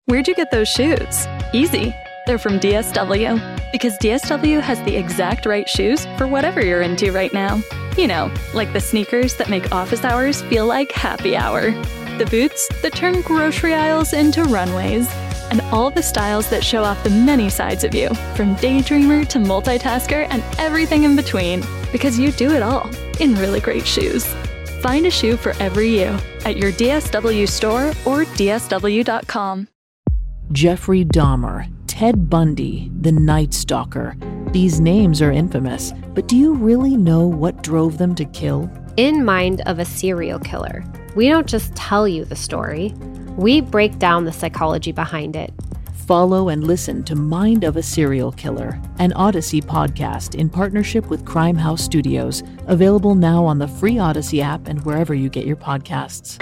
Where'd you get those shoes? Easy. They're from DSW. Because DSW has the exact right shoes for whatever you're into right now. You know, like the sneakers that make office hours feel like happy hour. The boots that turn grocery aisles into runways. And all the styles that show off the many sides of you, from daydreamer to multitasker and everything in between. Because you do it all in really great shoes. Find a shoe for every you at your DSW store or DSW.com. Jeffrey Dahmer, Ted Bundy, the Night Stalker. These names are infamous, but do you really know what drove them to kill? In Mind of a Serial Killer, we don't just tell you the story, we break down the psychology behind it. Follow and listen to Mind of a Serial Killer, an Odyssey podcast in partnership with Crime House Studios, available now on the free Odyssey app and wherever you get your podcasts.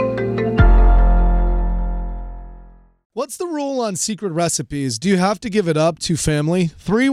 What's the rule on secret recipes? Do you have to give it up to family?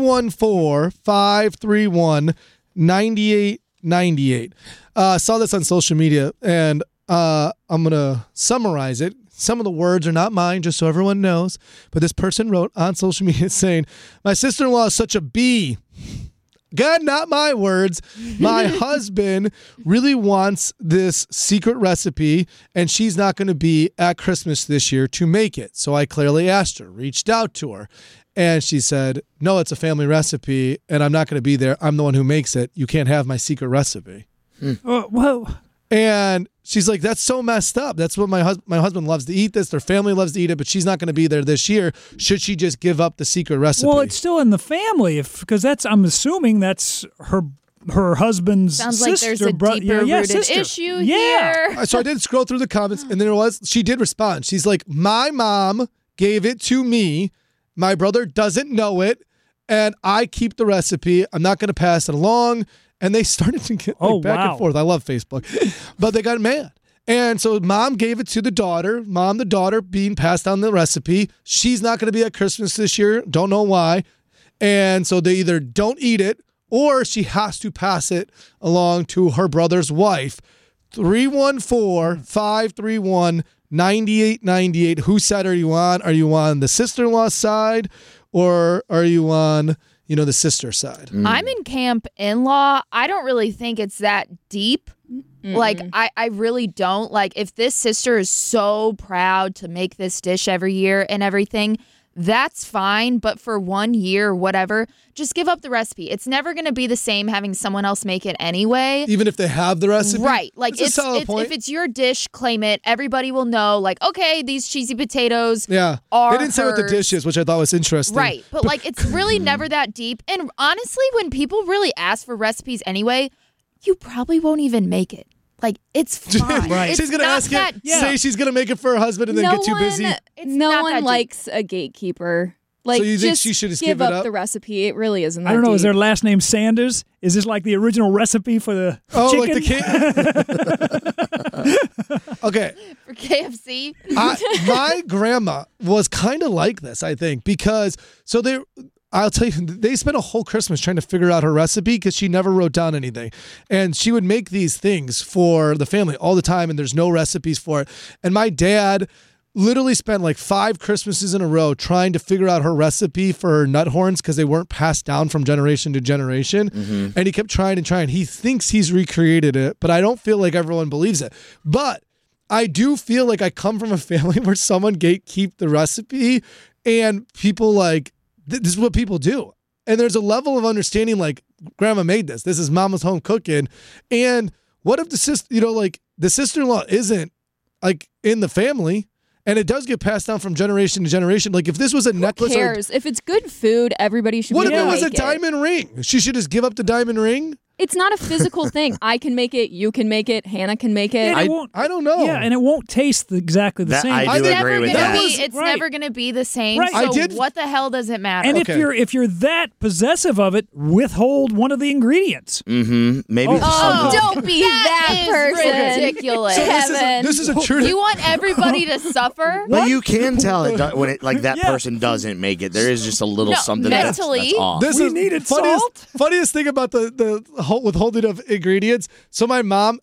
314-531-9898. Saw this on social media, and I'm going to summarize it. Some of the words are not mine, just so everyone knows. But this person wrote on social media saying, my sister-in-law is such a bee. God, not my words. My husband really wants this secret recipe, and she's not going to be at Christmas this year to make it. So I clearly asked her, reached out to her, and she said, no, it's a family recipe, and I'm not going to be there. I'm the one who makes it. You can't have my secret recipe. Whoa. And she's like, that's so messed up. That's what my husband loves to eat this. Their family loves to eat it, but she's not going to be there this year. Should she just give up the secret recipe? Well, it's still in the family, because I'm assuming that's her husband's Sounds sister. like there's a deeper-rooted issue here. So I did scroll through the comments, and she did respond. She's like, my mom gave it to me. My brother doesn't know it, and I keep the recipe. I'm not going to pass it along. And they started to get back and forth. I love Facebook. But they got mad. And so mom gave it to the daughter. Mom, the daughter, being passed down the recipe. She's not going to be at Christmas this year. Don't know why. And so they either don't eat it or she has to pass it along to her brother's wife. 314-531-9898. Whose side are you on? Are you on the sister-in-law's side or are you on the sister side? I'm in camp in-law. I don't really think it's that deep. Like, I really don't. Like, if this sister is so proud to make this dish every year and everything, that's fine. But for 1 year, whatever, just give up the recipe. It's never going to be the same having someone else make it anyway. Even if they have the recipe? Right. Like, if it's your dish, claim it. Everybody will know, like, okay, these cheesy potatoes are They didn't say what the dish is, which I thought was interesting. Right. But, like, it's really never that deep. And honestly, when people really ask for recipes anyway, you probably won't even make it. Like, it's fine. Right. She's going to ask it, say she's going to make it for her husband and then get too busy. No one likes a gatekeeper. Like, so you think just she should just give it up the recipe. It really isn't that I don't know. deep. Is their last name Sanders? Is this like the original recipe for the chicken? Like the kid? Okay. For KFC? My grandma was kind of like this, I think, because I'll tell you, they spent a whole Christmas trying to figure out her recipe because she never wrote down anything. And she would make these things for the family all the time, and there's no recipes for it. And my dad literally spent like 5 Christmases in a row trying to figure out her recipe for her nut horns because they weren't passed down from generation to generation. Mm-hmm. And he kept trying and trying. He thinks he's recreated it, but I don't feel like everyone believes it. But I do feel like I come from a family where someone gatekeep the recipe and people like, this is what people do. And there's a level of understanding like, grandma made this. This is mama's home cooking. And what if the sister-in-law isn't like in the family? And it does get passed down from generation to generation. Like if this was a necklace. Who cares? If it's good food, everybody should be able to make it. What if it was a diamond ring? She should just give up the diamond ring? It's not a physical thing. I can make it. You can make it. Hannah can make it. I don't know. Yeah, and it won't taste exactly the same. I do agree with that. It's never going to be the same. Right. So what the hell does it matter? And if you're that possessive of it, withhold one of the ingredients. Mm-hmm. Maybe. Don't be that person. Ridiculous. So this is a true. You want everybody to suffer? Well, you can tell it when it like that person doesn't make it. There is just a little something mentally. that's off. This is needed funniest thing about the withholding of ingredients. So my mom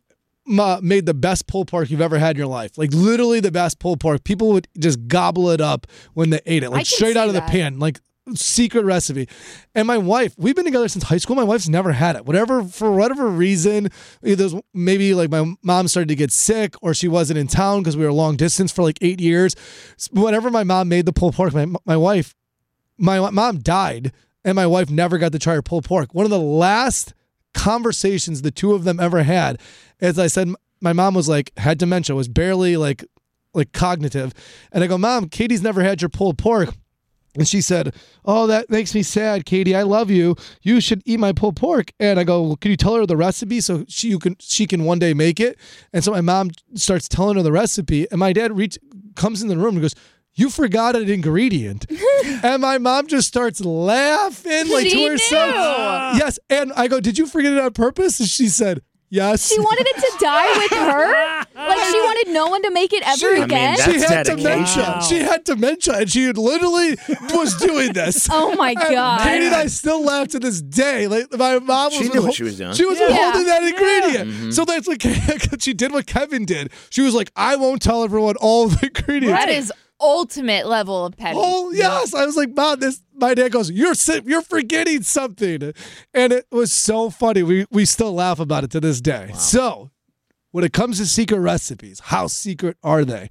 made the best pulled pork you've ever had in your life. Like literally the best pulled pork. People would just gobble it up when they ate it, like straight out of the pan, like secret recipe. And my wife, we've been together since high school. My wife's never had it. For whatever reason, either maybe like my mom started to get sick or she wasn't in town because we were long distance for like 8 years. Whenever my mom made the pulled pork, my mom died and my wife never got to try her pulled pork. One of the last conversations the two of them ever had, as I said, my mom was like, had dementia, was barely like cognitive. And I go, Mom, Katie's never had your pulled pork. And she said, oh, that makes me sad, Katie. I love you. You should eat my pulled pork. And I go, well, can you tell her the recipe so she can one day make it? And so my mom starts telling her the recipe. And my dad comes in the room and goes, you forgot an ingredient. And my mom just starts laughing like to herself. Yes. And I go, did you forget it on purpose? And she said, yes. She wanted it to die with her? Like she wanted no one to make it ever again? She had dementia. Wow. She had dementia and she literally was doing this. Oh my God. Katie and I still laugh to this day. Like my mom she knew what she was doing. She was holding that ingredient. Mm-hmm. So that's what she did what Kevin did. She was like, I won't tell everyone all the ingredients. That is ultimate level of petty. Oh yes, I was like, Mom, my dad goes, you're forgetting something, and it was so funny. We still laugh about it to this day. Wow. So when it comes to secret recipes, how secret are they?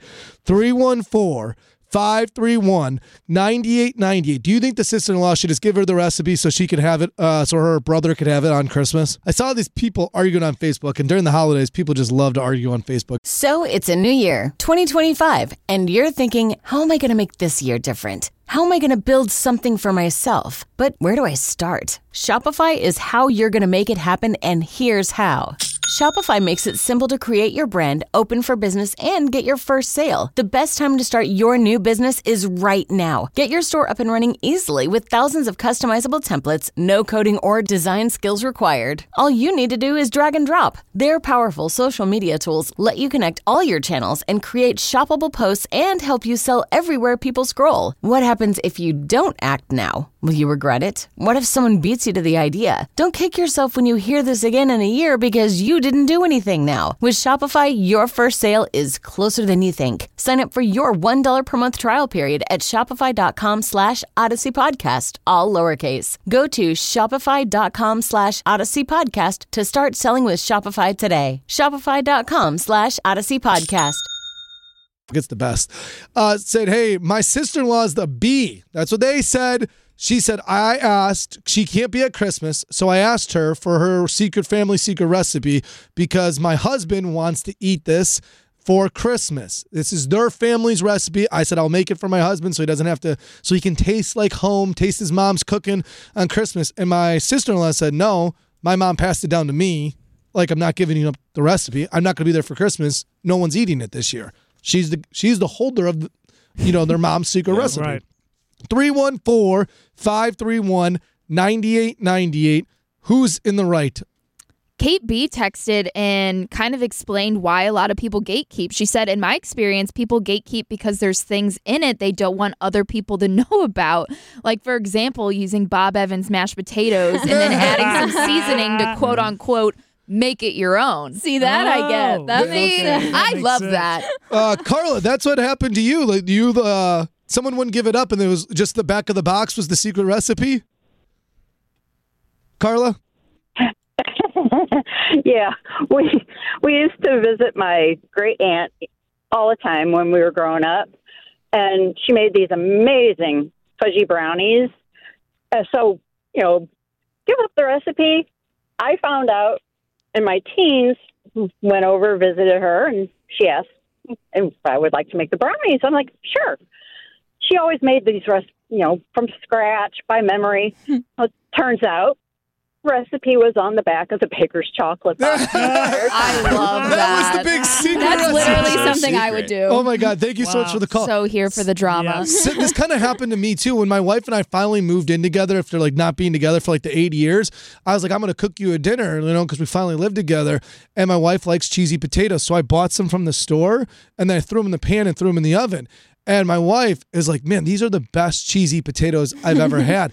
314-531-9898. Do you think the sister-in-law should just give her the recipe so she can have it, so her brother could have it on Christmas? I saw these people arguing on Facebook, and during the holidays, people just love to argue on Facebook. So it's a new year, 2025, and you're thinking, how am I going to make this year different? How am I going to build something for myself? But where do I start? Shopify is how you're going to make it happen, and here's how. Shopify makes it simple to create your brand, open for business, and get your first sale. The best time to start your new business is right now. Get your store up and running easily with thousands of customizable templates, no coding or design skills required. All you need to do is drag and drop. Their powerful social media tools let you connect all your channels and create shoppable posts and help you sell everywhere people scroll. What happens if you don't act now? Will you regret it? What if someone beats you to the idea? Don't kick yourself when you hear this again in a year because you didn't do anything now. With Shopify, your first sale is closer than you think. Sign up for your $1 per month trial period at shopify.com/Odyssey Podcast, all lowercase. Go to shopify.com/Odyssey Podcast to start selling with Shopify today. Shopify.com/Odyssey Podcast. It's the best. Said, hey, my sister-in-law is the B. That's what they said. She said, I asked, she can't be at Christmas, so I asked her for her family secret recipe because my husband wants to eat this for Christmas. This is their family's recipe. I said, I'll make it for my husband so he doesn't have to, so he can taste like home, taste his mom's cooking on Christmas. And my sister-in-law said, no, my mom passed it down to me. Like, I'm not giving you the recipe. I'm not going to be there for Christmas. No one's eating it this year. She's the holder of their mom's secret recipe. Right. 314-531-9898. Who's in the right? Kate B texted and kind of explained why a lot of people gatekeep. She said, in my experience, people gatekeep because there's things in it they don't want other people to know about. Like, for example, using Bob Evans mashed potatoes and then adding some seasoning to quote unquote make it your own. See, that I get. That makes sense. I love that. Carla, that's what happened to you. Like, someone wouldn't give it up and it was just the back of the box was the secret recipe? Carla? Yeah. We used to visit my great aunt all the time when we were growing up, and she made these amazing fudgy brownies. So, give up the recipe. I found out in my teens, went over, visited her, and she asked if I would like to make the brownies. I'm like, sure. She always made these from scratch by memory. It turns out, recipe was on the back of the baker's chocolate box. I love that. That was the big secret. That's literally something secret. I would do. Oh my God. Thank you so much for the call. So here for the drama. So this kind of happened to me too. When my wife and I finally moved in together after not being together for the 8 years, I was like, I'm going to cook you a dinner, because we finally lived together. And my wife likes cheesy potatoes. So I bought some from the store and then I threw them in the pan and threw them in the oven. And my wife is like, man, these are the best cheesy potatoes I've ever had.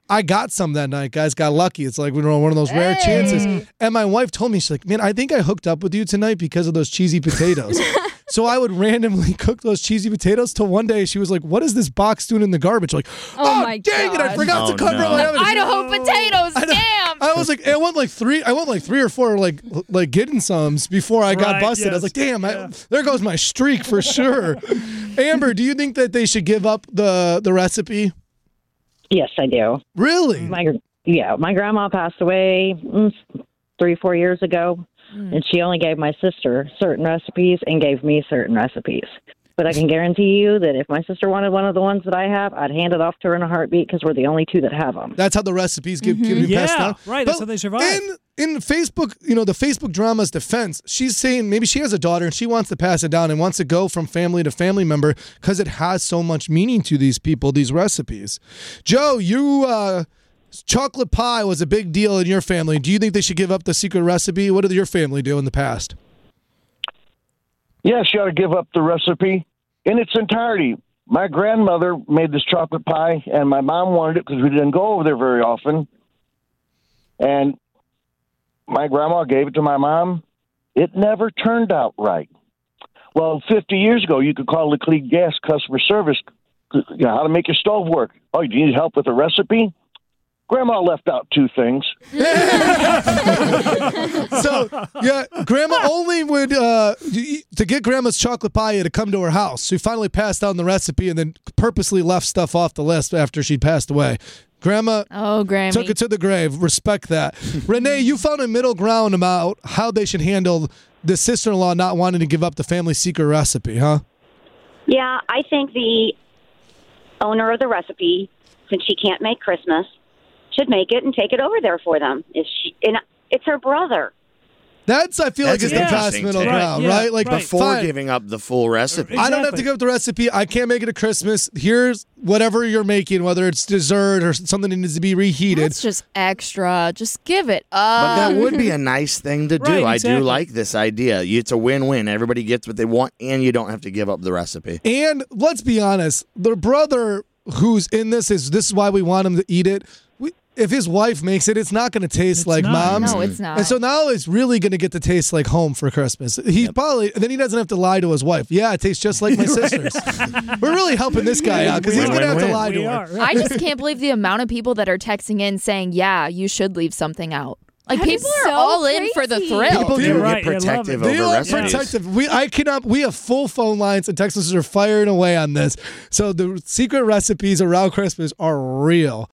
I got some that night, guys. Got lucky. It's like one of those rare chances. And my wife told me, she's like, man, I think I hooked up with you tonight because of those cheesy potatoes. So I would randomly cook those cheesy potatoes till one day she was like, what is this box doing in the garbage? Like, oh my dang it, I forgot to cover my oven. Idaho potatoes, damn. I was like, I went like three or four like getting some before I got busted. I was like, damn, there goes my streak for sure. Amber, do you think that they should give up the recipe? Yes, I do. Really? My grandma passed away 3-4 years ago. And she only gave my sister certain recipes and gave me certain recipes. But I can guarantee you that if my sister wanted one of the ones that I have, I'd hand it off to her in a heartbeat because we're the only two that have them. That's how the recipes get passed down. Right. That's how they survive. In Facebook, the Facebook drama's defense, she's saying maybe she has a daughter and she wants to pass it down and wants to go from family to family member because it has so much meaning to these people, these recipes. Joe, chocolate pie was a big deal in your family. Do you think they should give up the secret recipe? What did your family do in the past? Yes, you got to give up the recipe in its entirety. My grandmother made this chocolate pie, and my mom wanted it because we didn't go over there very often. And my grandma gave it to my mom. It never turned out right. Well, 50 years ago, you could call the Clean Gas customer service, how to make your stove work. Oh, do you need help with the recipe? Grandma left out two things. So, Grandma only would, to get Grandma's chocolate pie, you had to come to her house. She finally passed down the recipe and then purposely left stuff off the list after she passed away. Grandma took it to the grave. Respect that. Renee, you found a middle ground about how they should handle the sister-in-law not wanting to give up the family secret recipe, huh? Yeah, I think the owner of the recipe, since she can't make Christmas, should make it and take it over there for them. It's her brother. I feel like it's the best middle ground, right? Like before giving up the full recipe. I don't have to give up the recipe. I can't make it at Christmas. Here's whatever you're making, whether it's dessert or something that needs to be reheated. It's just extra. Just give it up. But that would be a nice thing to do. Right, exactly. I do like this idea. It's a win-win. Everybody gets what they want, and you don't have to give up the recipe. And let's be honest, the brother who's in this is why we want him to eat it. If his wife makes it, it's not going to taste like mom's. No, it's not. And so now it's really going to get to taste like home for Christmas. Then he doesn't have to lie to his wife. Yeah, it tastes just like my sister's. We're really helping this guy out because he's going to have to lie to her. I just can't believe the amount of people that are texting in saying, yeah, you should leave something out. Like, people are all in for the thrill. People do get protective over recipes. Protective. We have full phone lines, and Texans are firing away on this. So the secret recipes around Christmas are real.